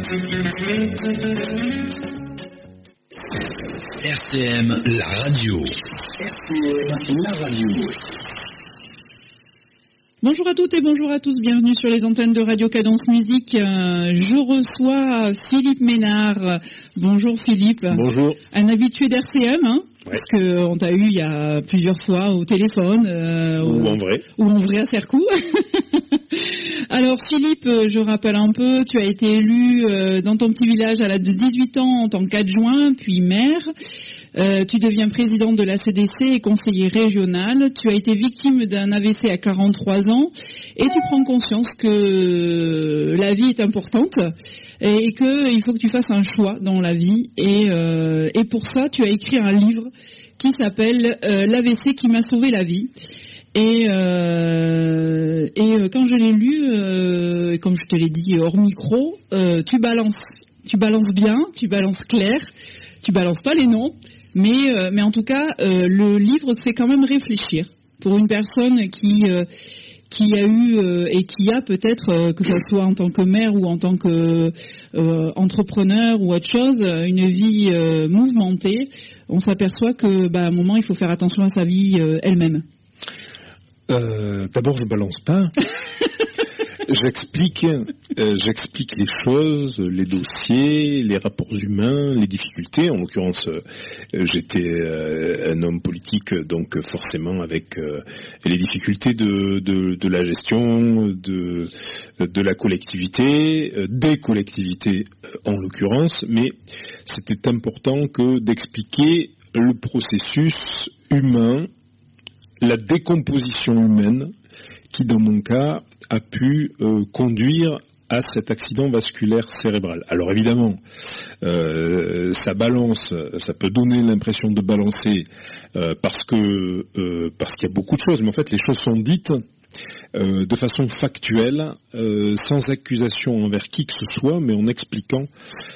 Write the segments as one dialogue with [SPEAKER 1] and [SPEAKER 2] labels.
[SPEAKER 1] RCM, la radio. RCM, la radio.
[SPEAKER 2] Bonjour à toutes et bonjour à tous, bienvenue sur les antennes de Radio Cadence Musique. Je reçois Philippe Ménard. Bonjour Philippe.
[SPEAKER 3] Bonjour.
[SPEAKER 2] Un habitué d'RCM, hein,
[SPEAKER 3] ouais.
[SPEAKER 2] Parce qu'on t'a eu il y a plusieurs fois au téléphone.
[SPEAKER 3] Ou en vrai.
[SPEAKER 2] Ou en vrai à Cercoux. Alors Philippe, je rappelle un peu, tu as été élu dans ton petit village à l'âge de 18 ans en tant qu'adjoint, puis maire. Tu deviens président de la CDC et conseiller régional. Tu as été victime d'un AVC à 43 ans et tu prends conscience que la vie est importante et qu'il faut que tu fasses un choix dans la vie. Et pour ça, tu as écrit un livre qui s'appelle L'AVC qui m'a sauvé la vie. Et quand je l'ai lu, comme je te l'ai dit hors micro, tu balances bien, tu balances clair, tu balances pas les noms, mais en tout cas, le livre te fait quand même réfléchir. Pour une personne qui a eu et qui a peut-être, que ce soit en tant que maire ou en tant que entrepreneur ou autre chose, une vie mouvementée, on s'aperçoit que, à un moment, il faut faire attention à sa vie elle-même.
[SPEAKER 3] D'abord, je balance pas. J'explique les choses, les dossiers, les rapports humains, les difficultés. En l'occurrence, j'étais un homme politique, donc forcément avec les difficultés de la gestion, de la collectivité, des collectivités en l'occurrence. Mais c'était important d'expliquer le processus humain, la décomposition humaine qui, dans mon cas, a pu conduire à cet accident vasculaire cérébral. Alors évidemment, ça balance, ça peut donner l'impression de balancer parce qu'il y a beaucoup de choses, mais en fait les choses sont dites de façon factuelle, sans accusation envers qui que ce soit, mais en expliquant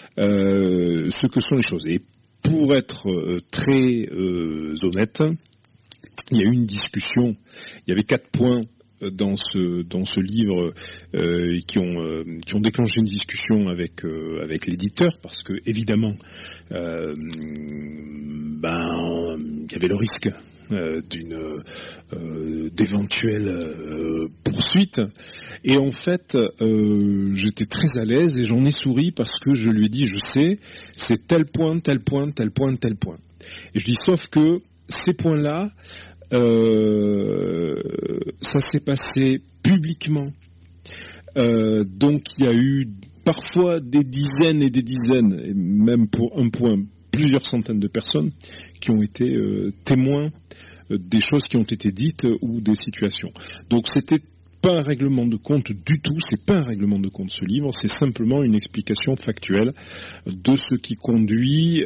[SPEAKER 3] ce que sont les choses. Et pour être très honnête, il y a eu une discussion, il y avait 4 points dans ce livre qui ont déclenché une discussion avec l'éditeur, parce que évidemment il y avait le risque d'éventuelles poursuites, et en fait j'étais très à l'aise et j'en ai souri parce que je lui ai dit, je sais, c'est tel point, tel point, tel point, tel point, et je dis sauf que ces points-là, ça s'est passé publiquement. Donc il y a eu parfois des dizaines et des dizaines, et même pour un point, plusieurs centaines de personnes qui ont été témoins des choses qui ont été dites ou des situations. Donc c'était pas un règlement de compte du tout, c'est pas un règlement de compte ce livre, c'est simplement une explication factuelle de ce qui conduit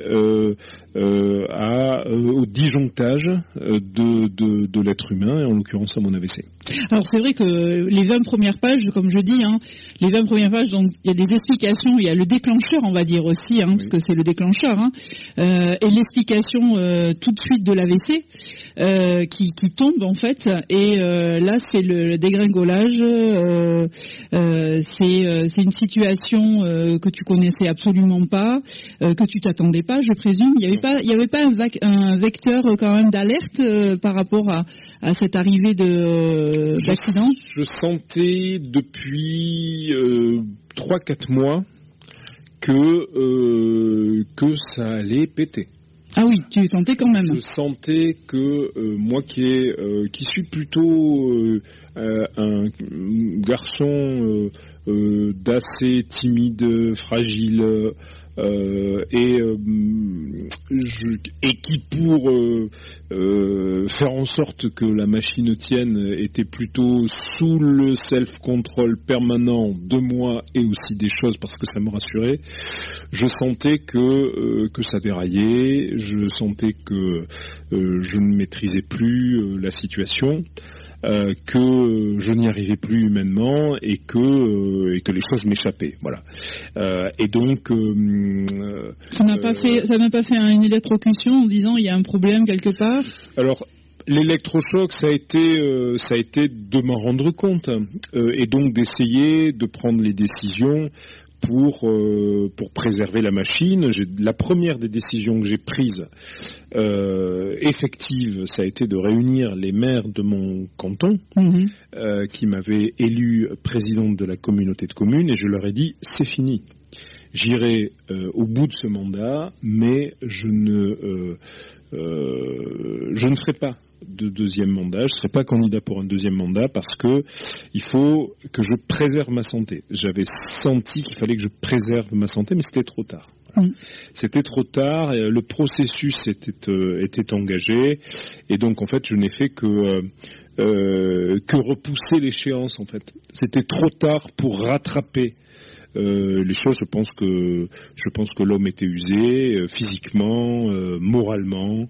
[SPEAKER 3] au disjonctage de l'être humain, et en l'occurrence à mon AVC.
[SPEAKER 2] Alors c'est vrai que les 20 premières pages, comme je dis, les 20 premières pages, donc il y a des explications, il y a le déclencheur, on va dire aussi,
[SPEAKER 3] oui.
[SPEAKER 2] Parce que c'est le déclencheur, et l'explication tout de suite de l'AVC qui tombe en fait, et là c'est le dégringolage. C'est une situation que tu connaissais absolument pas, que tu t'attendais pas, je présume. Il y avait pas un vecteur quand même d'alerte par rapport à cette arrivée d'accident.
[SPEAKER 3] Je sentais depuis 3-4 mois que ça allait péter.
[SPEAKER 2] Ah oui, tu sentais quand même.
[SPEAKER 3] Je sentais que moi qui suis plutôt un garçon d'assez timide, fragile, et qui pour faire en sorte que la machine tienne était plutôt sous le self-control permanent de moi et aussi des choses, parce que ça me rassurait. Je sentais que ça déraillait, je sentais que je ne maîtrisais plus la situation, que je n'y arrivais plus humainement et que les choses m'échappaient. Voilà. Et donc
[SPEAKER 2] ça n'a pas fait une électrocution en disant il y a un problème quelque part.
[SPEAKER 3] Alors L'électrochoc, ça a été de m'en rendre compte et donc d'essayer de prendre les décisions pour préserver la machine. La première des décisions que j'ai prises effectives, ça a été de réunir les maires de mon canton qui m'avaient élu présidente de la communauté de communes et je leur ai dit c'est fini. J'irai au bout de ce mandat, mais je ne ferai pas de deuxième mandat, je ne serai pas candidat pour un deuxième mandat parce que il faut que je préserve ma santé. J'avais senti qu'il fallait que je préserve ma santé, mais c'était trop tard. Voilà. C'était trop tard, le processus était engagé, et donc en fait je n'ai fait que repousser l'échéance en fait. C'était trop tard pour rattraper les choses. Je pense que l'homme était usé physiquement, moralement.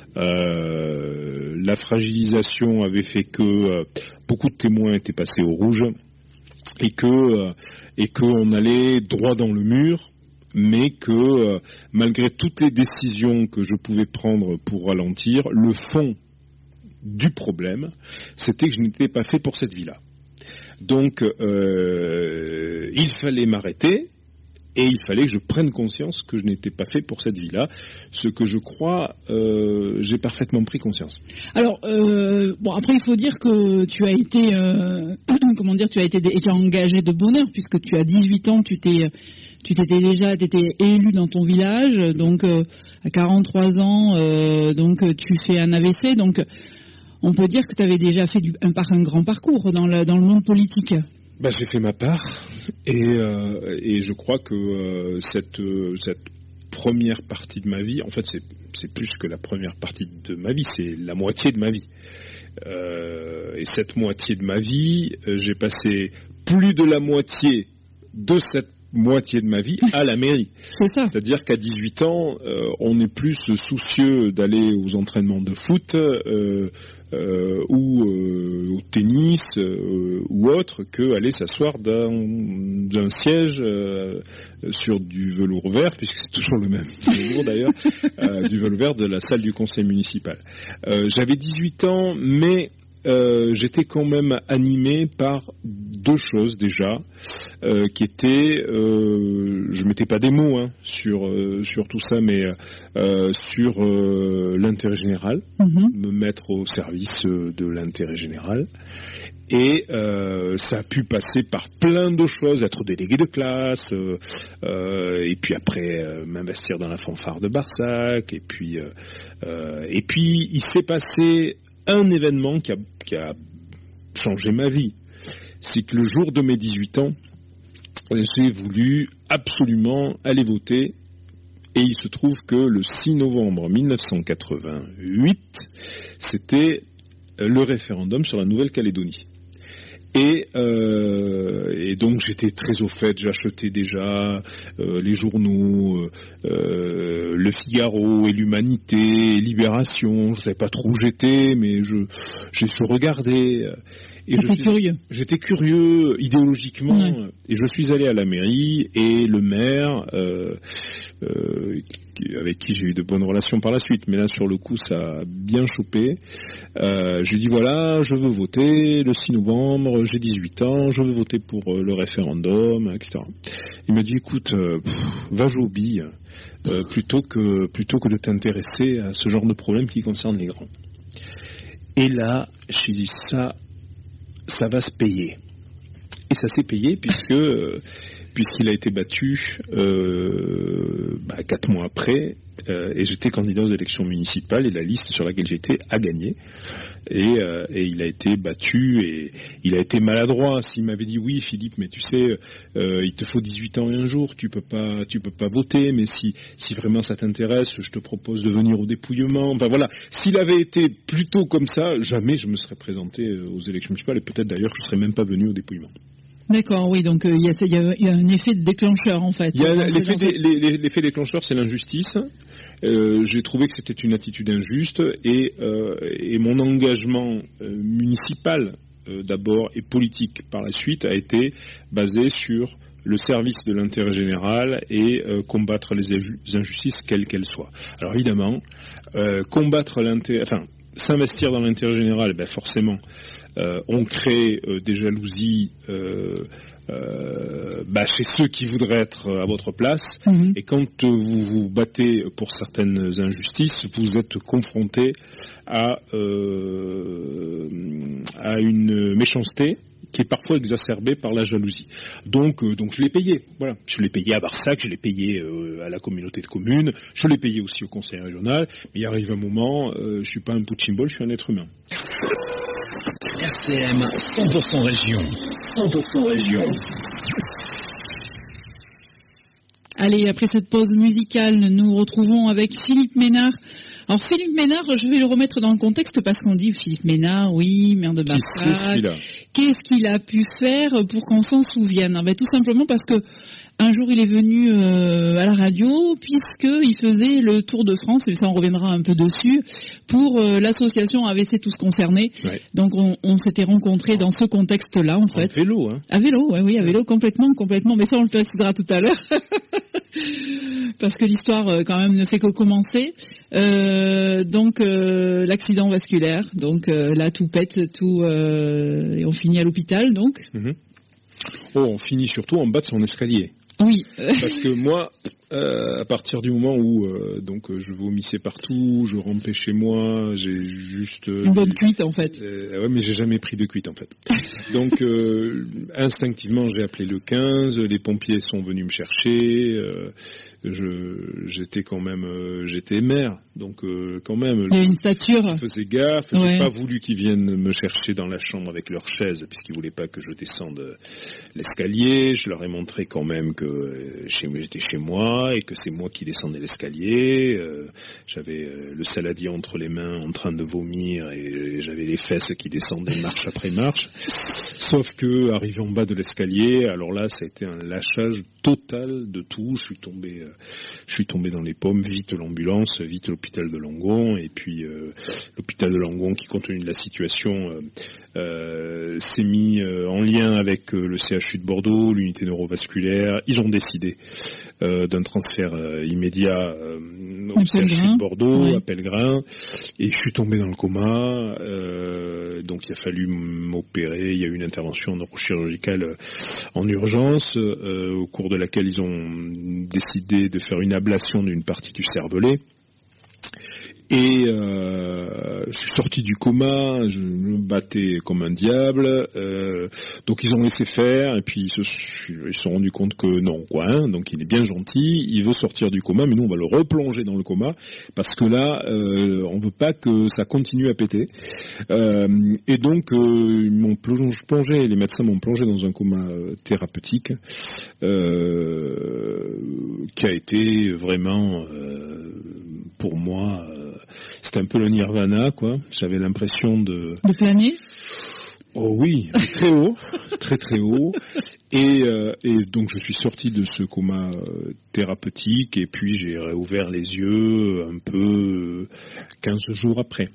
[SPEAKER 3] La fragilisation avait fait que beaucoup de témoins étaient passés au rouge et qu'on allait droit dans le mur, mais que malgré toutes les décisions que je pouvais prendre pour ralentir, le fond du problème, c'était que je n'étais pas fait pour cette vie-là. Donc, il fallait m'arrêter et il fallait que je prenne conscience que je n'étais pas fait pour cette vie-là. Ce que je crois, j'ai parfaitement pris conscience.
[SPEAKER 2] Alors, après, il faut dire que tu as été, tu as été engagé de bonne heure puisque tu as 18 ans, tu étais élu dans ton village, donc à 43 ans, donc tu fais un AVC, donc. On peut dire que tu avais déjà fait un grand parcours dans le monde politique.
[SPEAKER 3] J'ai fait ma part et je crois que cette première partie de ma vie, en fait c'est plus que la première partie de ma vie, c'est la moitié de ma vie. Et cette moitié de ma vie, j'ai passé plus de la moitié de cette moitié de ma vie à la mairie.
[SPEAKER 2] C'est ça.
[SPEAKER 3] C'est-à-dire qu'à 18 ans, on est plus soucieux d'aller aux entraînements de foot ou au tennis ou autre que aller s'asseoir d'un siège sur du velours vert, puisque c'est toujours le même velours d'ailleurs, du velours vert de la salle du conseil municipal. J'avais 18 ans, mais j'étais quand même animé par deux choses déjà, qui étaient, je mettais pas des mots sur tout ça, mais sur l'intérêt général, me mettre au service de l'intérêt général. Et ça a pu passer par plein de choses, être délégué de classe, et puis après m'investir dans la fanfare de Barsac, et puis il s'est passé un événement qui a changé ma vie. C'est que le jour de mes 18 ans, j'ai voulu absolument aller voter, et il se trouve que le 6 novembre 1988, c'était le référendum sur la Nouvelle-Calédonie. Et donc j'étais très au fait, j'achetais déjà les journaux, Le Figaro et l'Humanité, et Libération, je ne savais pas trop où j'étais, mais je regardais. Et j'étais curieux idéologiquement, et je suis allé à la mairie, et le maire, avec qui j'ai eu de bonnes relations par la suite, mais là sur le coup ça a bien chopé, je lui ai dit voilà, je veux voter le 6 novembre, j'ai 18 ans, je veux voter pour le référendum, etc. Il m'a dit écoute, va jouer aux billes, plutôt que de t'intéresser à ce genre de problème qui concerne les grands. Et là, j'ai dit ça va se payer. Et ça s'est payé puisqu'il a été battu 4 mois après, et j'étais candidat aux élections municipales, et la liste sur laquelle j'étais a gagné. Et il a été battu, et il a été maladroit. S'il m'avait dit oui Philippe, mais tu sais, il te faut 18 ans et un jour, tu peux pas voter, mais si vraiment ça t'intéresse, je te propose de venir au dépouillement. Enfin voilà, s'il avait été plutôt comme ça, jamais je me serais présenté aux élections municipales, et peut-être d'ailleurs que je serais même pas venu au dépouillement.
[SPEAKER 2] D'accord, oui, donc il y a un effet de déclencheur en fait.
[SPEAKER 3] L'effet déclencheur, c'est l'injustice. J'ai trouvé que c'était une attitude injuste, et mon engagement municipal d'abord et politique par la suite a été basé sur le service de l'intérêt général et combattre les injustices quelles qu'elles soient. Alors évidemment, s'investir dans l'intérêt général, ben forcément, on crée des jalousies chez ceux qui voudraient être à votre place. Et quand vous vous battez pour certaines injustices, vous êtes confronté à une méchanceté qui est parfois exacerbée par la jalousie. Donc je l'ai payé. Voilà, je l'ai payé à Barsac, je l'ai payé à la communauté de communes, je l'ai payé aussi au conseil régional. Mais il arrive un moment, je suis pas un punching ball, je suis un être humain.
[SPEAKER 1] RCM 100% région. 100% région.
[SPEAKER 2] Allez, après cette pause musicale, nous nous retrouvons avec Philippe Ménard. Alors Philippe Ménard, je vais le remettre dans le contexte parce qu'on dit Philippe Ménard, oui, maire de Barsac. Qu'est-ce qu'il a pu faire pour qu'on s'en souvienne? Tout simplement parce que un jour il est venu à la radio puisqu'il faisait le Tour de France, et ça on reviendra un peu dessus, pour l'association AVC Tous Concernés. Ouais. Donc on s'était rencontrés dans ce contexte-là en fait.
[SPEAKER 3] À vélo, hein?
[SPEAKER 2] À vélo, oui, à vélo, complètement. Mais ça on le précisera tout à l'heure. Parce que l'histoire quand même ne fait que commencer. L'accident vasculaire, là tout pète, et on finit à l'hôpital donc.
[SPEAKER 3] On finit surtout en bas de son escalier.
[SPEAKER 2] Oui.
[SPEAKER 3] Parce que moi, à partir du moment où je vomissais partout, je rampais chez moi, j'ai juste
[SPEAKER 2] une bonne cuite en fait.
[SPEAKER 3] Ouais, mais j'ai jamais pris de cuite en fait. Donc instinctivement, j'ai appelé le 15, les pompiers sont venus me chercher. J'étais maire, donc quand même.
[SPEAKER 2] Il y a une stature.
[SPEAKER 3] Je faisais gaffe. Ouais. J'ai pas voulu qu'ils viennent me chercher dans la chambre avec leur chaise, puisqu'ils voulaient pas que je descende l'escalier. Je leur ai montré quand même que j'étais chez moi et que c'est moi qui descendais l'escalier. J'avais le saladier entre les mains, en train de vomir, et j'avais les fesses qui descendaient marche après marche. Sauf que arrivé en bas de l'escalier, alors là, ça a été un lâchage total de tout. Je suis tombé dans les pommes, vite l'ambulance, vite l'hôpital de Langon, et puis l'hôpital de Langon, qui compte tenu de la situation, s'est mis en lien avec le CHU de Bordeaux, l'unité neurovasculaire. Ils ont décidé d'un transfert immédiat au CHU de Bordeaux, à Pellegrin, et je suis tombé dans le coma. Donc il a fallu m'opérer. Il y a eu une intervention neurochirurgicale en urgence, au cours de laquelle ils ont décidé de faire une ablation d'une partie du cervelet. Et je suis sorti du coma, je me battais comme un diable, donc ils ont laissé faire, et puis ils se sont rendus compte que non, quoi, hein, donc il est bien gentil, il veut sortir du coma, mais nous on va le replonger dans le coma, parce que là, on veut pas que ça continue à péter. Et donc ils m'ont plongé, les médecins m'ont plongé dans un coma thérapeutique, qui a été vraiment, pour moi, c'était un peu le nirvana, quoi. J'avais l'impression de
[SPEAKER 2] planer.
[SPEAKER 3] Oh oui, très haut, très très haut. Et donc je suis sorti de ce coma thérapeutique, et puis j'ai réouvert les yeux un peu 15 jours après.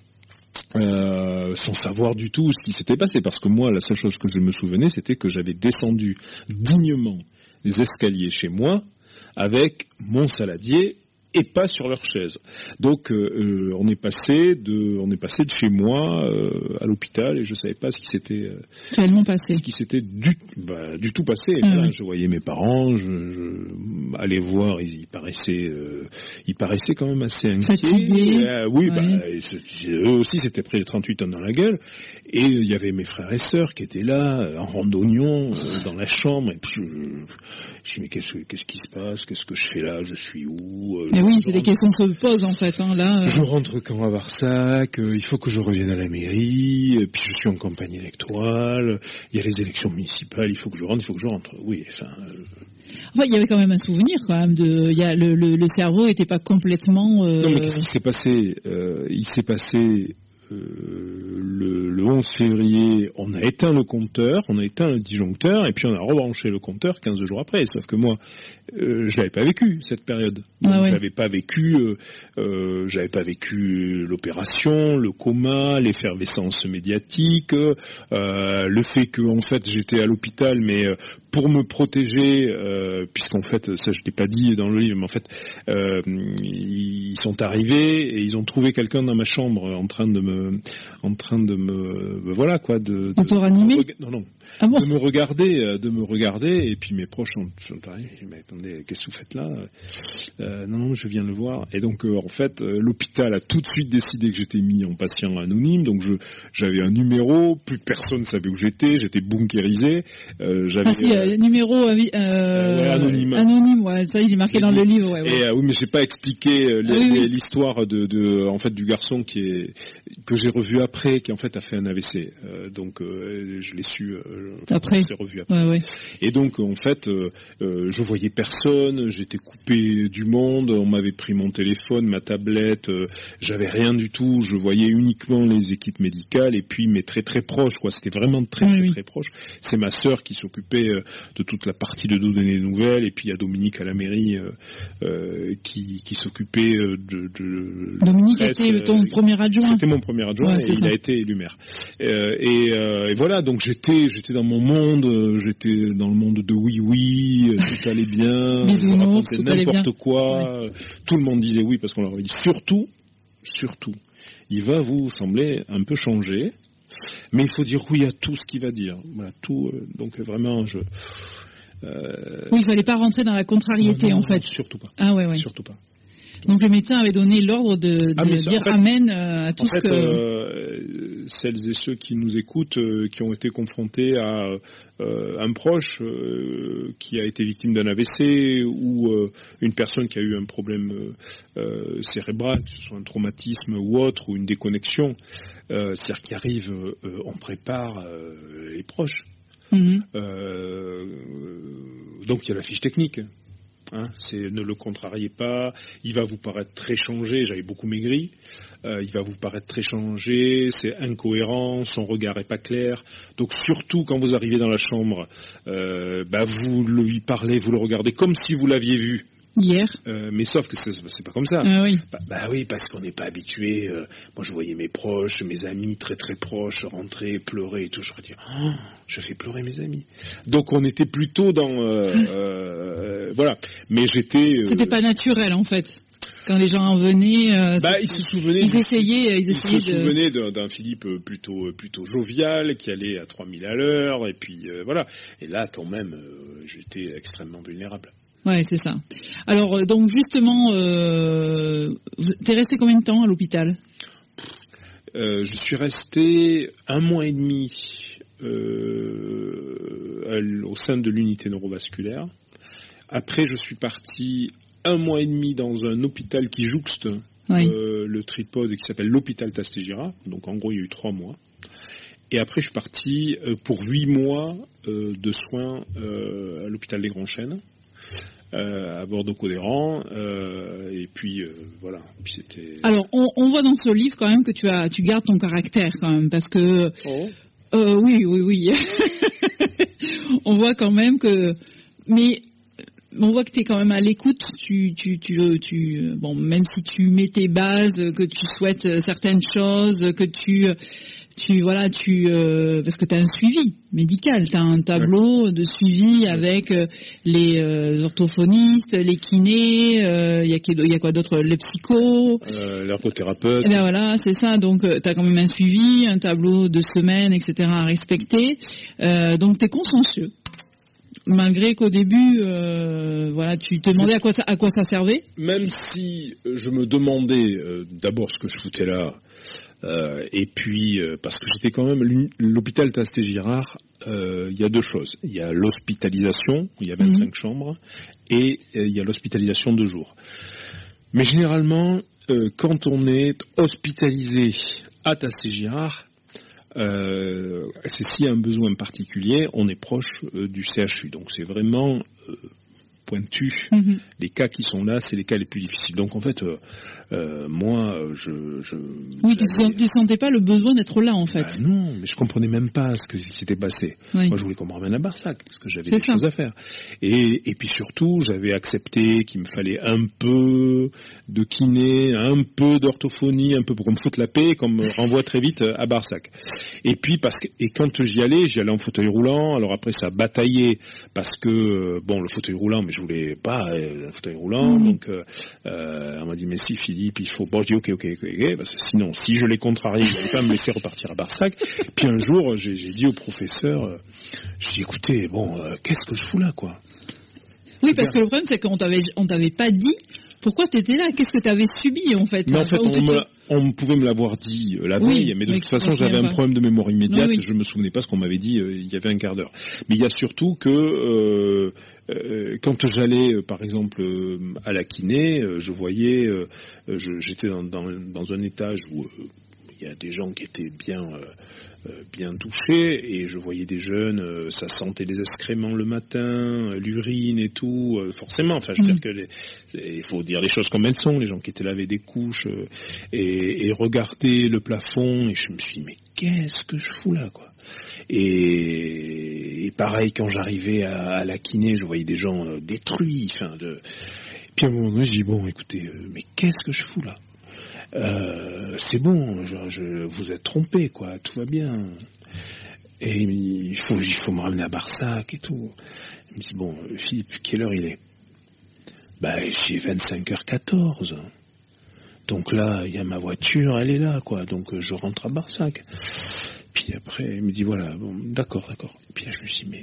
[SPEAKER 3] Sans savoir du tout ce qui s'était passé, parce que moi, la seule chose que je me souvenais, c'était que j'avais descendu dignement les escaliers chez moi avec mon saladier et pas sur leur chaise. Donc on est passé de chez moi à l'hôpital, et je savais pas ce qui s'était
[SPEAKER 2] réellement passé,
[SPEAKER 3] ce qui s'était du tout passé. Là, je voyais mes parents, je allais voir, ils paraissaient quand même assez inquiets. Oui, eux aussi s'étaient pris les 38 tonnes dans la gueule, et il y avait mes frères et sœurs qui étaient là en randonnion dans la chambre, et puis je dis mais qu'est-ce qui se passe, qu'est-ce que je fais là, je suis où?
[SPEAKER 2] Oui, c'est des questions se posent en fait. Là,
[SPEAKER 3] je rentre quand à Barsac, il faut que je revienne à la mairie, puis je suis en campagne électorale, il y a les élections municipales, il faut que je rentre. Oui, enfin,
[SPEAKER 2] il y avait quand même un souvenir quand même le cerveau n'était pas complètement.
[SPEAKER 3] Non, mais qu'est-ce qui s'est passé? Il s'est passé le le 11 février, on a éteint le compteur, on a éteint le disjoncteur, et puis on a rebranché le compteur 15 jours après. Sauf que moi, je l'avais pas vécu cette période. Donc, j'avais pas vécu l'opération, le coma, l'effervescence médiatique, le fait que en fait j'étais à l'hôpital, mais pour me protéger, puisqu'en fait ça je t'ai pas dit dans le livre, mais en fait ils sont arrivés et ils ont trouvé quelqu'un dans ma chambre en train de me voilà quoi, de
[SPEAKER 2] te ranimer.
[SPEAKER 3] Non.
[SPEAKER 2] Ah bon?
[SPEAKER 3] de me regarder, et puis mes proches sont arrivés. Mais attendez, qu'est-ce que vous faites là? Non, je viens le voir. Et donc en fait, l'hôpital a tout de suite décidé que j'étais mis en patient anonyme. Donc j'avais un numéro, plus personne savait où j'étais bunkérisé.
[SPEAKER 2] Numéro anonyme, ouais, ça il est marqué dans le livre. Ouais.
[SPEAKER 3] Et oui, mais j'ai pas expliqué l'histoire en fait du garçon que j'ai revu après, qui en fait a fait un AVC. Donc je l'ai su après. C'est revu après.
[SPEAKER 2] Ouais.
[SPEAKER 3] Et donc en fait, je voyais personne, j'étais coupé du monde, on m'avait pris mon téléphone, ma tablette, j'avais rien du tout, je voyais uniquement les équipes médicales et puis mes très très proches, quoi. C'était vraiment très proche. C'est ma sœur qui s'occupait de toute la partie de donner des nouvelles, et puis il y a Dominique à la mairie qui s'occupait de
[SPEAKER 2] Dominique était ton premier adjoint.
[SPEAKER 3] C'était mon premier adjoint, et il a été élu maire. Et voilà, donc j'étais dans mon monde, j'étais dans le monde de oui, tout allait bien, je racontais n'importe quoi, tout le monde disait oui parce qu'on leur avait dit surtout, il va vous sembler un peu changer, mais il faut dire oui à tout ce qu'il va dire, voilà, tout, donc vraiment
[SPEAKER 2] oui, il fallait pas rentrer dans la contrariété en fait.
[SPEAKER 3] Surtout pas.
[SPEAKER 2] Ah ouais.
[SPEAKER 3] Surtout pas.
[SPEAKER 2] Donc le médecin avait donné l'ordre de dire amen à tout ce
[SPEAKER 3] que... celles et ceux qui nous écoutent, qui ont été confrontés à un proche qui a été victime d'un AVC, ou une personne qui a eu un problème cérébral, que ce soit un traumatisme ou autre, ou une déconnexion, c'est-à-dire qui arrive, on prépare les proches. Donc il y a la fiche technique. Ne le contrariez pas, il va vous paraître très changé, j'avais beaucoup maigri, il va vous paraître très changé, c'est incohérent, son regard est pas clair, donc surtout quand vous arrivez dans la chambre, vous lui parlez, vous le regardez comme si vous l'aviez vu
[SPEAKER 2] hier,
[SPEAKER 3] mais sauf que c'est pas comme ça. Oui, parce qu'on n'est pas habitué. Moi, je voyais mes proches, mes amis très très proches rentrer, pleurer et tout. J'aurais dit, je fais pleurer mes amis. Donc on était plutôt dans voilà. Mais c'était pas
[SPEAKER 2] naturel en fait. Quand les gens en venaient,
[SPEAKER 3] ils se souvenaient.
[SPEAKER 2] Ils se
[SPEAKER 3] souvenaient d'un Philippe plutôt jovial, qui allait à 3000 à l'heure, et puis voilà. Et là, quand même, j'étais extrêmement vulnérable.
[SPEAKER 2] Ouais, c'est ça. Alors, donc justement, t'es resté combien de temps à l'hôpital?
[SPEAKER 3] Je suis resté 1 mois et demi au sein de l'unité neurovasculaire. Après, je suis parti 1 mois et demi dans un hôpital qui jouxte le tripode, qui s'appelle l'hôpital Tastégira. Donc, en gros, il y a eu 3 mois. Et après, je suis parti pour 8 mois de soins à l'hôpital des Grands Chênes. À Bordeaux-Codéran, et puis voilà. Puis c'était...
[SPEAKER 2] Alors, on voit dans ce livre quand même que tu gardes ton caractère quand même, parce que oui. On voit quand même que, mais on voit que tu es quand même à l'écoute. Bon, même si tu mets tes bases, que tu souhaites certaines choses, que parce que tu as un suivi médical, tu as un tableau de suivi avec les orthophonistes, les kinés, il y a quoi d'autre, les psychos,
[SPEAKER 3] l'ergothérapeute.
[SPEAKER 2] Et bien voilà, c'est ça, donc tu as quand même un suivi, un tableau de semaines, etc. à respecter, donc tu es consciencieux. Malgré qu'au début, tu te demandais à quoi ça servait.
[SPEAKER 3] Même si je me demandais d'abord ce que je foutais là, et puis parce que j'étais quand même l'hôpital Tastet-Girard, il y a 2 choses. Il y a l'hospitalisation, où il y a 25 chambres, et il y a l'hospitalisation de jour. Mais généralement, quand on est hospitalisé à Tastet-Girard, c'est s'il y a un besoin particulier, on est proche du CHU. Donc c'est vraiment pointus. Les cas qui sont là, c'est les cas les plus difficiles. Donc en fait, moi,
[SPEAKER 2] oui, tu sentais pas le besoin d'être là, en fait.
[SPEAKER 3] Non, mais je comprenais même pas ce qui s'était passé.
[SPEAKER 2] Oui.
[SPEAKER 3] Moi, je voulais qu'on me ramène à Barsac, parce que j'avais des choses à faire. Et puis surtout, j'avais accepté qu'il me fallait un peu de kiné, un peu d'orthophonie, un peu pour qu'on me foute la paix et qu'on me renvoie très vite à Barsac. Et puis, quand j'y allais en fauteuil roulant. Alors après, ça a bataillé, parce que, le fauteuil roulant, mais je voulais pas le fauteuil roulant. Donc, on m'a dit, mais si, Philippe, il faut... Bon, je dis, ok, parce que sinon, si je l'ai contrarié, il n'allait pas me laisser repartir à Barsac. Puis un jour, j'ai dit au professeur, je dis, écoutez, qu'est-ce que je fous là, quoi?
[SPEAKER 2] Oui, parce que le problème, c'est qu'on t'avait pas dit pourquoi tu étais là. Qu'est-ce que tu avais subi, en fait?
[SPEAKER 3] Mais en fait, on pouvait me l'avoir dit la veille, mais de toute façon, j'avais un problème de mémoire immédiate. Je me souvenais pas ce qu'on m'avait dit il y avait un quart d'heure. Mais il y a surtout que quand j'allais, par exemple, à la kiné, je voyais, j'étais dans un étage où il y a des gens qui étaient bien touchés, et je voyais des jeunes, ça sentait les excréments le matin, l'urine et tout, forcément. Enfin, je veux dire que il faut dire les choses comme elles sont. Les gens qui étaient là avaient des couches, et regarder le plafond, et je me suis dit, mais qu'est-ce que je fous là, quoi? Et pareil, quand j'arrivais à la kiné, je voyais des gens détruits. Puis à un moment donné, je dis, écoutez, mais qu'est-ce que je fous là? C'est bon, vous êtes trompé, quoi, tout va bien. Et il faut me ramener à Barsac et tout. Il me dit, Philippe, quelle heure il est? J'ai 25h14. Donc là, il y a ma voiture, elle est là, quoi. Donc je rentre à Barsac. Puis après, il me dit, voilà, d'accord. Puis là, je me suis dit, mais...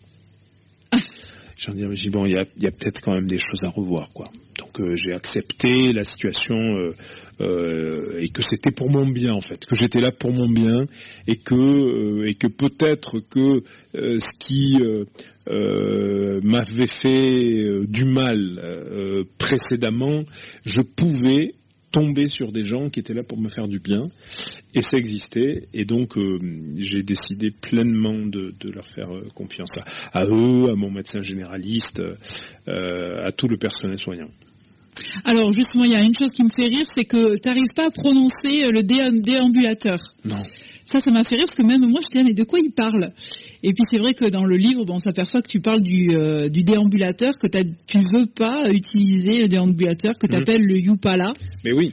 [SPEAKER 3] J'en dis, il y a peut-être quand même des choses à revoir, quoi. Donc j'ai accepté la situation et que c'était pour mon bien, en fait, que j'étais là pour mon bien, et que peut-être que ce qui m'avait fait du mal précédemment, je pouvais tomber sur des gens qui étaient là pour me faire du bien, et ça existait, et donc j'ai décidé pleinement de leur faire confiance à eux, à mon médecin généraliste, à tout le personnel soignant.
[SPEAKER 2] Alors justement, il y a une chose qui me fait rire, c'est que tu n'arrives pas à prononcer le déambulateur.
[SPEAKER 3] Non.
[SPEAKER 2] Ça m'a fait rire, parce que même moi, je disais, mais de quoi il parle? Et puis c'est vrai que dans le livre, on s'aperçoit que tu parles du déambulateur, que tu veux pas utiliser le déambulateur, que tu appelles le Yupala.
[SPEAKER 3] Mais oui.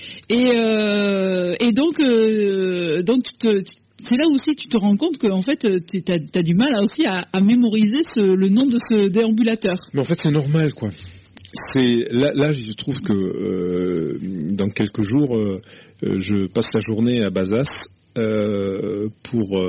[SPEAKER 2] Et donc c'est là aussi tu te rends compte qu'en fait, tu as du mal aussi à mémoriser le nom de ce déambulateur.
[SPEAKER 3] Mais en fait, c'est normal, quoi. Là, je trouve que dans quelques jours, je passe la journée à Bazas pour...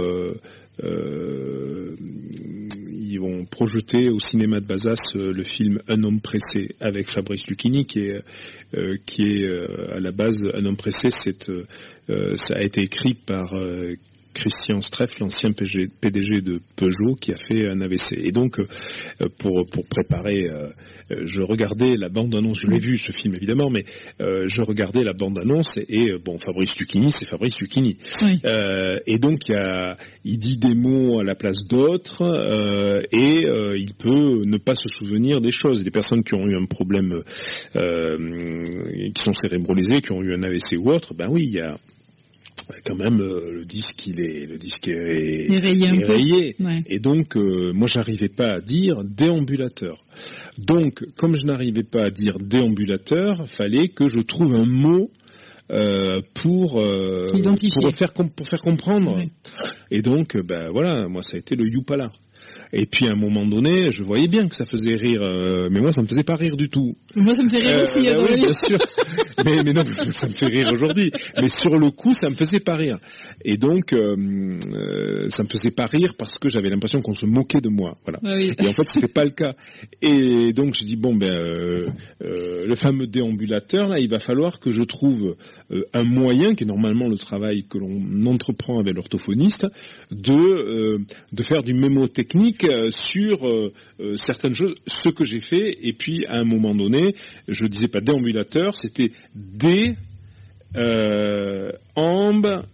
[SPEAKER 3] ils vont projeter au cinéma de Bazas le film Un homme pressé avec Fabrice Lucchini, qui est à la base Un homme pressé. Ça a été écrit par Christian Streff, l'ancien PDG de Peugeot, qui a fait un AVC. Et donc, pour préparer, je regardais la bande-annonce, je l'ai vu ce film évidemment, mais je regardais la bande-annonce, et Fabrice Lucchini, c'est Fabrice Lucchini. Oui. Et donc, il dit des mots à la place d'autres, et il peut ne pas se souvenir des choses. Des personnes qui ont eu un problème, qui sont cérébrolisées, qui ont eu un AVC ou autre, oui, il y a quand même le disque est rayé. Ouais. Et donc moi j'arrivais pas à dire déambulateur. Donc comme je n'arrivais pas à dire déambulateur, fallait que je trouve un mot pour faire comprendre. Oui. Et donc voilà, moi ça a été le Yupala. Et puis à un moment donné, je voyais bien que ça faisait rire, mais moi ça me faisait pas rire du tout.
[SPEAKER 2] Moi ça me fait rire aussi.
[SPEAKER 3] Oui, bien sûr. mais non, ça me fait rire aujourd'hui. Mais sur le coup, ça me faisait pas rire. Et donc, ça me faisait pas rire parce que j'avais l'impression qu'on se moquait de moi. Voilà. Ah oui. Et en fait, c'était pas le cas. Et donc j'ai dit le fameux déambulateur là, il va falloir que je trouve un moyen, qui est normalement le travail que l'on entreprend avec l'orthophoniste, de faire du mémotechnique sur certaines choses, ce que j'ai fait. Et puis à un moment donné, je disais pas déambulateur, c'était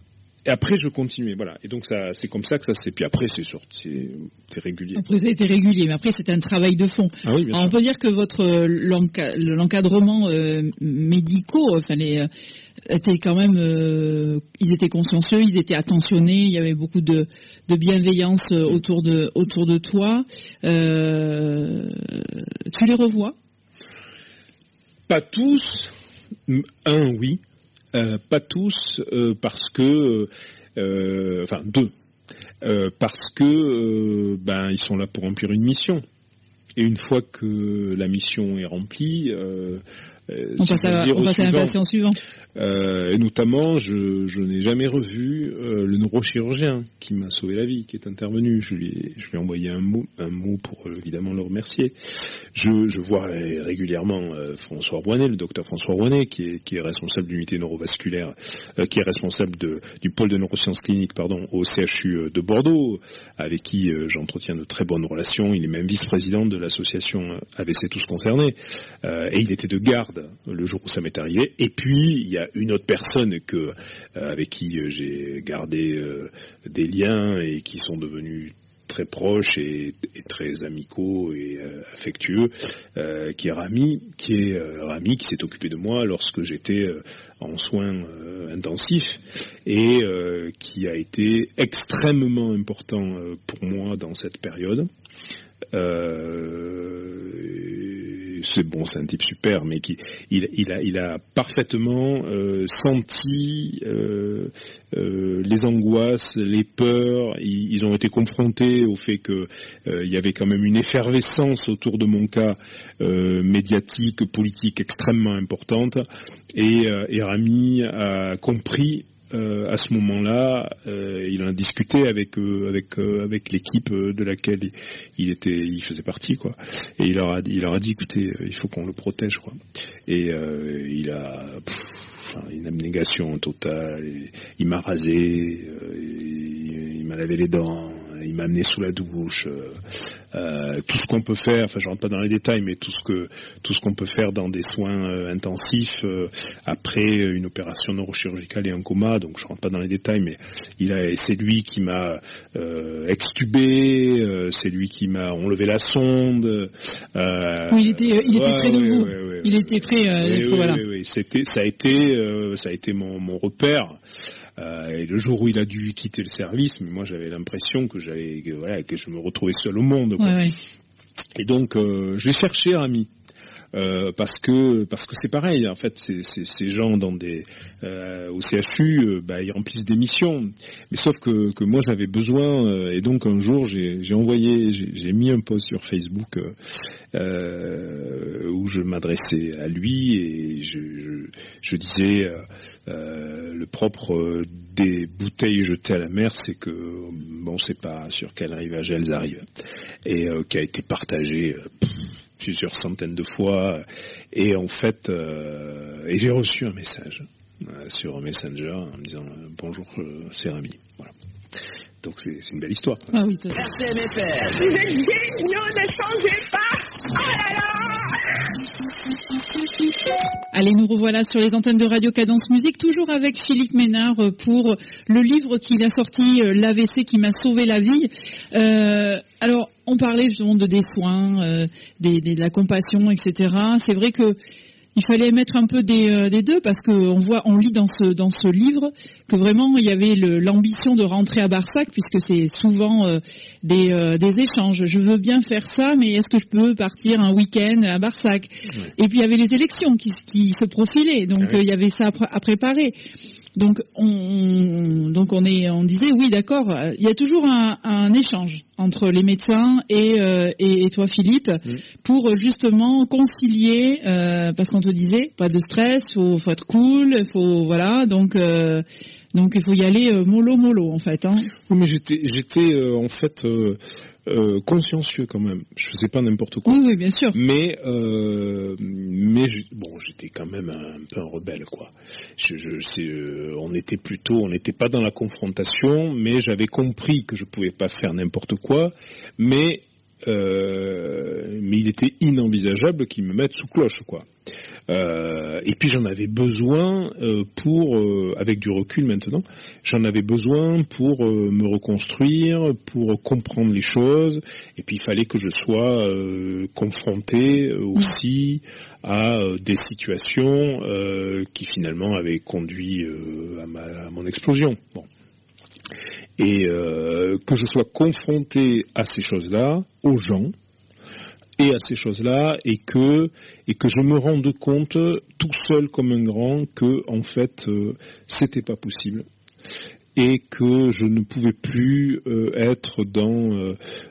[SPEAKER 3] Et après, je continuais, voilà. Et donc, c'est comme ça que ça s'est... Puis après, c'est régulier.
[SPEAKER 2] Après, ça a été régulier, mais après, c'était un travail de fond.
[SPEAKER 3] Ah oui, bien sûr.
[SPEAKER 2] On peut dire que l'encadrement médicaux, étaient quand même... ils étaient consciencieux, ils étaient attentionnés, il y avait beaucoup de bienveillance autour de toi. Tu les revois ?
[SPEAKER 3] Pas tous. Un, oui. Pas tous, parce que... deux. Parce que ils sont là pour remplir une mission. Et une fois que la mission est remplie...
[SPEAKER 2] on passe à la patient suivant.
[SPEAKER 3] Et notamment, je n'ai jamais revu le neurochirurgien qui m'a sauvé la vie, qui est intervenu. Je lui ai envoyé un mot pour évidemment le remercier. Je vois régulièrement François Rouanet, le docteur François Rouanet, qui est responsable de l'unité neurovasculaire, qui est responsable du pôle de neurosciences cliniques, au CHU de Bordeaux, avec qui j'entretiens de très bonnes relations. Il est même vice-président de l'association AVC Tous Concernés, et il était de garde le jour où ça m'est arrivé. Et puis il y a une autre personne avec qui j'ai gardé des liens et qui sont devenus très proches et très amicaux et affectueux, qui est Rami, qui s'est occupé de moi lorsque j'étais en soins intensifs et qui a été extrêmement important pour moi dans cette période. C'est un type super, mais il a parfaitement senti les angoisses, les peurs. Ils ont été confrontés au fait que il y avait quand même une effervescence autour de mon cas médiatique, politique extrêmement importante, et Rami a compris. À ce moment-là, il en a discuté avec l'équipe de laquelle il faisait partie, quoi. Et il leur a dit, écoutez, il faut qu'on le protège, quoi. Et il a une abnégation totale. Il m'a rasé, il m'a lavé les dents, il m'a amené sous la douche. Tout ce qu'on peut faire, je rentre pas dans les détails, mais tout ce qu'on peut faire dans des soins intensifs après une opération neurochirurgicale et un coma, donc je rentre pas dans les détails, mais c'est lui qui m'a extubé, c'est lui qui m'a enlevé la sonde.
[SPEAKER 2] Oui, il était près de vous.
[SPEAKER 3] Oui,
[SPEAKER 2] il était près. Voilà.
[SPEAKER 3] Oui. Ça a été mon repère. Et le jour où il a dû quitter le service, moi j'avais l'impression que que je me retrouvais seul au monde.
[SPEAKER 2] Ouais.
[SPEAKER 3] Et donc je l'ai cherché, Rami. Parce que c'est pareil, en fait, ces gens au CHU, ils remplissent des missions, mais sauf que moi j'avais besoin, et donc un jour j'ai mis un post sur Facebook où je m'adressais à lui et je disais le propre des bouteilles jetées à la mer, c'est que on sait pas sur quel rivage elles arrivent, et qui a été partagé plusieurs centaines de fois, et en fait et j'ai reçu un message sur Messenger en me disant bonjour, c'est Rami, voilà. Donc c'est une belle histoire.
[SPEAKER 2] Ah oui, ça.
[SPEAKER 4] RCMFR. Vous êtes géniaux, ne changez pas. Oh là là.
[SPEAKER 2] Allez, nous revoilà sur les antennes de Radio Cadence Musique, toujours avec Philippe Ménard pour le livre qu'il a sorti, l'AVC qui m'a sauvé la vie. Alors, on parlait justement des soins, de la compassion, etc. C'est vrai que il fallait mettre un peu des deux, parce on lit dans ce livre que vraiment il y avait l'ambition de rentrer à Barsac, puisque c'est souvent des échanges. Je veux bien faire ça, mais est-ce que je peux partir un week-end à Barsac ? Ouais. Et puis il y avait les élections qui se profilaient, donc il y avait ça à préparer. Donc on disait oui, d'accord, il y a toujours un échange entre les médecins et toi, Philippe, pour justement concilier, parce qu'on te disait pas de stress, faut être cool, donc il faut y aller mollo en fait. Hein.
[SPEAKER 3] Oui, mais j'étais en fait consciencieux quand même. Je faisais pas n'importe quoi.
[SPEAKER 2] Oui, bien sûr.
[SPEAKER 3] Mais j'étais quand même un peu un rebelle, quoi. On n'était pas dans la confrontation, mais j'avais compris que je pouvais pas faire n'importe quoi, mais il était inenvisageable qu'ils me mettent sous cloche, quoi. Et puis j'en avais besoin avec du recul maintenant, j'en avais besoin pour me reconstruire, pour comprendre les choses. Et puis il fallait que je sois confronté aussi à des situations qui finalement avaient conduit à mon explosion. Bon. Et que je sois confronté à ces choses-là, aux gens, et à ces choses-là, et que je me rende compte tout seul comme un grand que en fait c'était pas possible et que je ne pouvais plus être dans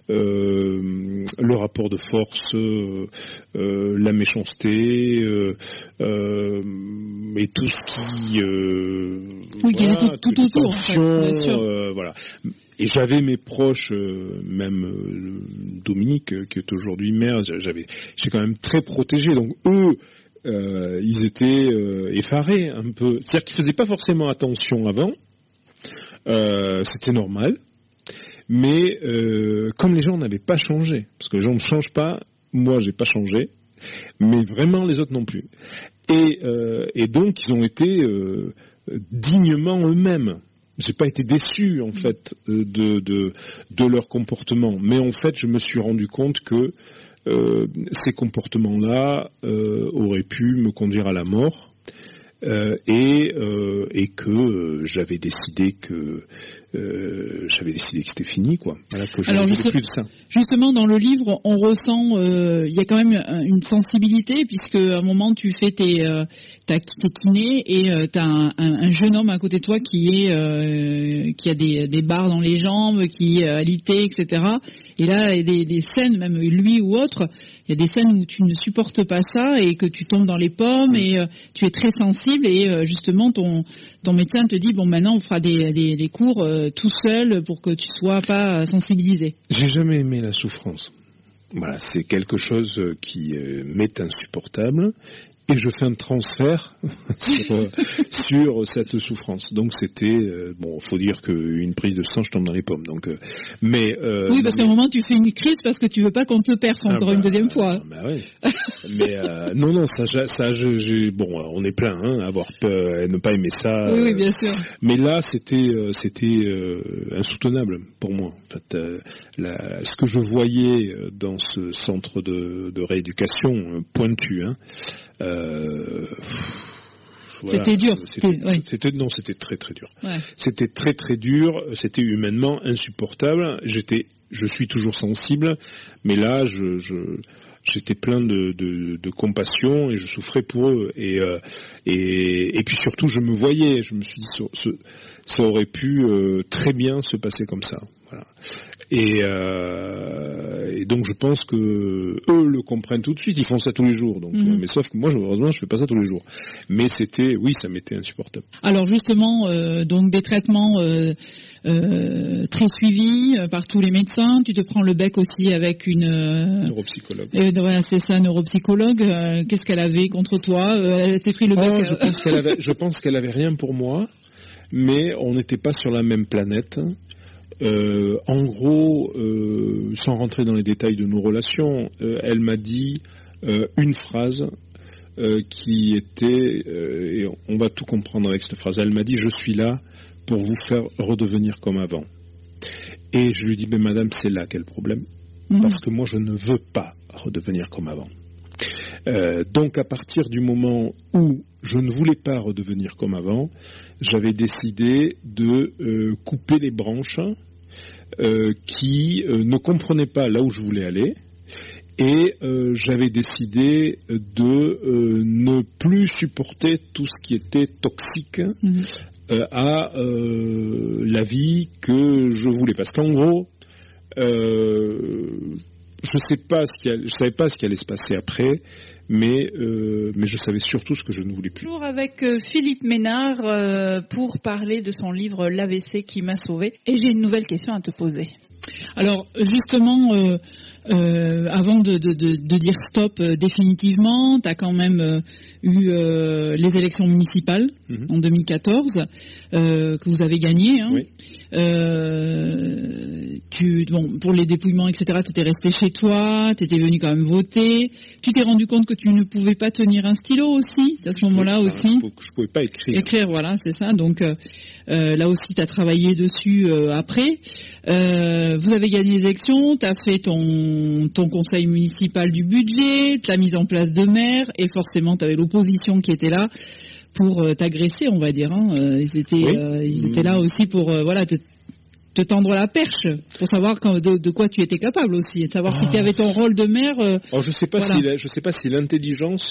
[SPEAKER 3] le rapport de force, la méchanceté, et tout ce qui
[SPEAKER 2] qui était tout autour, en fait, bien sûr.
[SPEAKER 3] Voilà. Et j'avais mes proches, même Dominique, qui est aujourd'hui maire, j'étais quand même très protégé. Donc eux, ils étaient effarés un peu. C'est-à-dire qu'ils faisaient pas forcément attention avant. C'était normal. Mais comme les gens n'avaient pas changé, parce que les gens ne changent pas, moi j'ai pas changé, mais vraiment les autres non plus. Et donc ils ont été dignement eux-mêmes. J'ai pas été déçu en fait de leur comportement, mais en fait je me suis rendu compte que ces comportements-là auraient pu me conduire à la mort, et que j'avais décidé que c'était fini, quoi. Voilà, que je ne voulais plus de ça.
[SPEAKER 2] Justement, dans le livre, on ressent, il y a quand même une sensibilité, puisque à un moment tu fais tes kinés et t'as un jeune homme à côté de toi qui a des barres dans les jambes, qui est alité, etc. Et là, il y a des scènes, même lui ou autre, il y a des scènes où tu ne supportes pas ça et que tu tombes dans les pommes et tu es très sensible et justement ton médecin te dit bon maintenant on fera des cours tout seul pour que tu sois pas sensibilisé.
[SPEAKER 3] J'ai jamais aimé la souffrance. Voilà, c'est quelque chose qui m'est insupportable. Et je fais un transfert sur cette souffrance. Donc c'était faut dire qu'une prise de sang, je tombe dans les pommes. Donc,
[SPEAKER 2] oui, parce qu'à un moment tu fais une crise parce que tu veux pas qu'on te perce encore une deuxième fois.
[SPEAKER 3] Oui. Mais non, on est plein à avoir peur et ne pas aimer ça.
[SPEAKER 2] Oui, bien sûr.
[SPEAKER 3] Mais là, c'était insoutenable pour moi. En fait, ce que je voyais dans ce centre de rééducation pointu, voilà.
[SPEAKER 2] C'était dur.
[SPEAKER 3] C'était très très dur. Ouais. C'était très très dur. C'était humainement insupportable. Je suis toujours sensible, mais là, j'étais plein de compassion et je souffrais pour eux. Et puis surtout, je me voyais. Je me suis dit, ça aurait pu très bien se passer comme ça. Voilà. Et donc je pense que eux le comprennent tout de suite, ils font ça tous les jours. Donc, mais sauf que moi, heureusement, je fais pas ça tous les jours. Mais ça m'était insupportable.
[SPEAKER 2] Alors justement, donc des traitements très suivis par tous les médecins. Tu te prends le bec aussi avec une
[SPEAKER 3] neuropsychologue.
[SPEAKER 2] Voilà, c'est ça, neuropsychologue. Qu'est-ce qu'elle avait contre toi? Elle s'est pris le bec.
[SPEAKER 3] Je pense qu'elle avait rien pour moi, mais on n'était pas sur la même planète. En gros, sans rentrer dans les détails de nos relations, elle m'a dit une phrase qui était, et on va tout comprendre avec cette phrase, elle m'a dit « Je suis là pour vous faire redevenir comme avant ». Et je lui dis « Mais madame, c'est là qu'est le problème, parce que moi je ne veux pas redevenir comme avant ». Donc à partir du moment où je ne voulais pas redevenir comme avant, j'avais décidé de couper les branches qui ne comprenaient pas là où je voulais aller, et j'avais décidé de ne plus supporter tout ce qui était toxique à la vie que je voulais. Parce qu'en gros, je savais pas ce qui allait se passer après, mais je savais surtout ce que je ne voulais plus.
[SPEAKER 2] Toujours avec Philippe Ménard pour parler de son livre L'AVC qui m'a sauvé. Et j'ai une nouvelle question à te poser. Alors justement, Avant de dire stop définitivement, tu as quand même eu les élections municipales en 2014 que vous avez gagnées. Hein.
[SPEAKER 3] Oui.
[SPEAKER 2] Pour les dépouillements, etc., tu étais resté chez toi, tu étais venu quand même voter. Tu t'es rendu compte que tu ne pouvais pas tenir un stylo aussi, à ce moment-là aussi.
[SPEAKER 3] Je pouvais pas écrire.
[SPEAKER 2] Écrire, voilà, c'est ça. Donc là aussi, tu as travaillé dessus après. Vous avez gagné les élections, tu as fait ton conseil municipal du budget, ta mise en place de maire, et forcément, tu avais l'opposition qui était là pour t'agresser, on va dire. Hein. Ils étaient là aussi pour te tendre la perche, pour savoir de quoi tu étais capable aussi, de savoir si tu avais ton rôle de maire.
[SPEAKER 3] Alors je sais pas si l'intelligence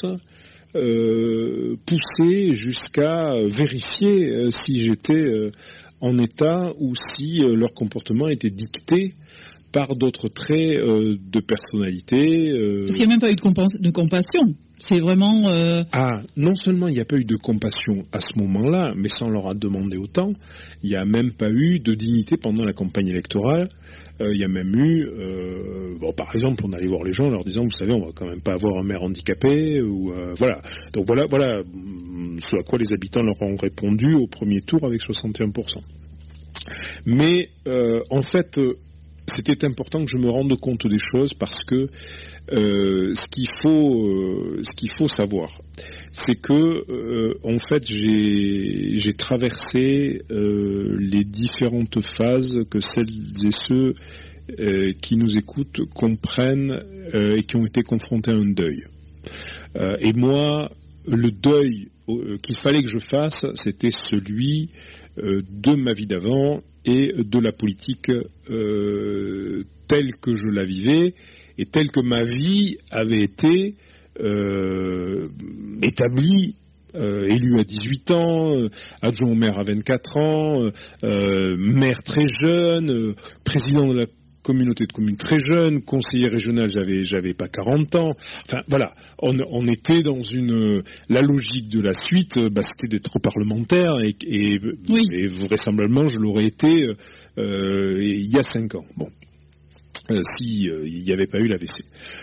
[SPEAKER 3] poussait jusqu'à vérifier si j'étais en état ou si leur comportement était dicté par d'autres traits de personnalité.
[SPEAKER 2] Parce qu'il n'y a même pas eu de compassion. C'est vraiment...
[SPEAKER 3] non seulement il n'y a pas eu de compassion à ce moment-là, mais sans leur a demandé autant, il n'y a même pas eu de dignité pendant la campagne électorale. Il y a même eu... par exemple, on allait voir les gens en leur disant, vous savez, on va quand même pas avoir un maire handicapé, ou voilà. Donc voilà ce à quoi les habitants leur ont répondu au premier tour avec 61%. Mais en fait... c'était important que je me rende compte des choses parce que ce qu'il faut savoir, c'est que en fait j'ai traversé les différentes phases que celles et ceux qui nous écoutent comprennent et qui ont été confrontés à un deuil. Et moi, le deuil qu'il fallait que je fasse, c'était celui de ma vie d'avant et de la politique telle que je la vivais et telle que ma vie avait été établie, élu à 18 ans, adjoint au maire à 24 ans, maire très jeune, président de la communauté de communes très jeune, conseiller régional, j'avais pas 40 ans. Enfin voilà, on était dans la logique de la suite, c'était d'être parlementaire et vraisemblablement je l'aurais été il y a 5 ans. Bon, si il n'y avait pas eu l'AVC.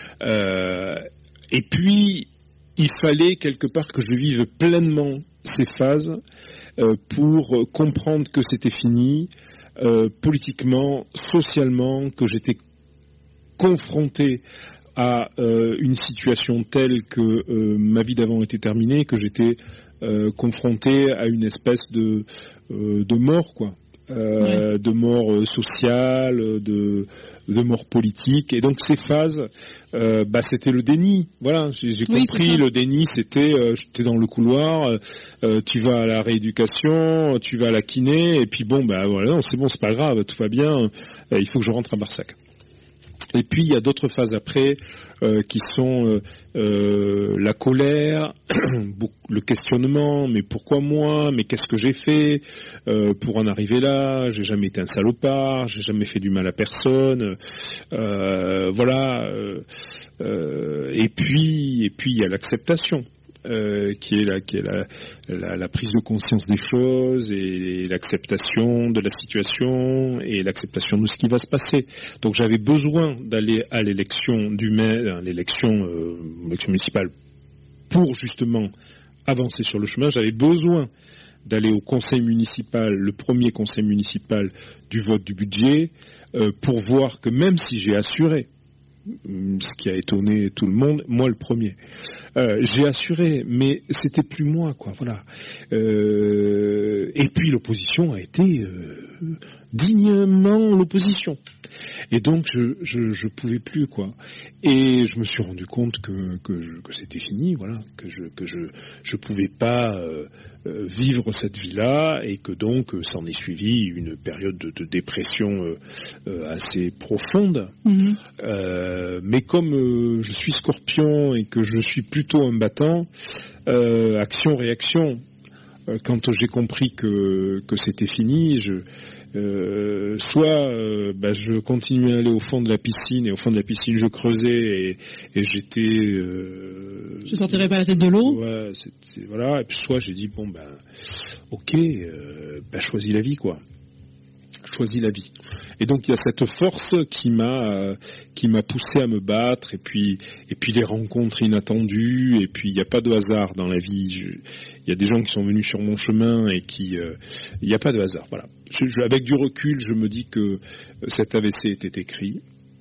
[SPEAKER 3] Et puis il fallait quelque part que je vive pleinement ces phases pour comprendre que c'était fini. Politiquement, socialement, que j'étais confronté à une situation telle que ma vie d'avant était terminée, que j'étais confronté à une espèce de mort, quoi. De mort sociale, de mort politique. Et donc ces phases, c'était le déni. Voilà, j'ai compris, le déni, c'était j'étais dans le couloir, tu vas à la rééducation, tu vas à la kiné, et puis voilà, c'est bon, c'est pas grave, tout va bien, il faut que je rentre à Barsac. Et puis il y a d'autres phases après qui sont la colère, le questionnement, mais pourquoi moi, mais qu'est-ce que j'ai fait pour en arriver là, j'ai jamais été un salopard, j'ai jamais fait du mal à personne, et puis il y a l'acceptation. Qui est la prise de conscience des choses et l'acceptation de la situation et l'acceptation de ce qui va se passer. Donc j'avais besoin d'aller à l'élection du maire, l'élection municipale, pour justement avancer sur le chemin. J'avais besoin d'aller au conseil municipal, le premier conseil municipal du vote du budget, pour voir que même si j'ai assuré, ce qui a étonné tout le monde, moi le premier. J'ai assuré, mais c'était plus moi, quoi. Voilà. Et puis l'opposition a été dignement l'opposition. Et donc je pouvais plus, quoi. Et je me suis rendu compte que c'était fini, voilà, que je pouvais pas vivre cette vie-là, et que donc s'en est suivi une période de dépression assez profonde. Mais comme je suis Scorpion et que je suis plutôt un battant, action-réaction. Quand j'ai compris que c'était fini, je continuais à aller au fond de la piscine, et au fond de la piscine je creusais et j'étais...
[SPEAKER 2] je sortirais pas la tête de l'eau.
[SPEAKER 3] Ouais, voilà. Et puis soit j'ai dit, ok, choisis la vie, quoi. choisi la vie. Et donc il y a cette force qui m'a poussé à me battre, et puis les rencontres inattendues, et puis il n'y a pas de hasard dans la vie. Il y a des gens qui sont venus sur mon chemin et il n'y a pas de hasard. Voilà. Avec du recul, je me dis que cet AVC était écrit,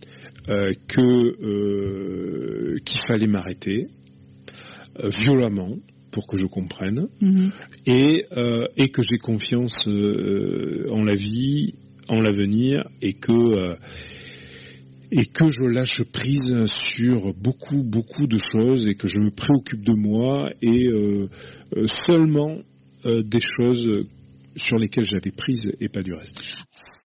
[SPEAKER 3] qu'il fallait m'arrêter violemment pour que je comprenne, et que j'ai confiance en la vie, en l'avenir, et que je lâche prise sur beaucoup de choses, et que je me préoccupe de moi, et seulement des choses sur lesquelles j'avais prise, et pas du reste.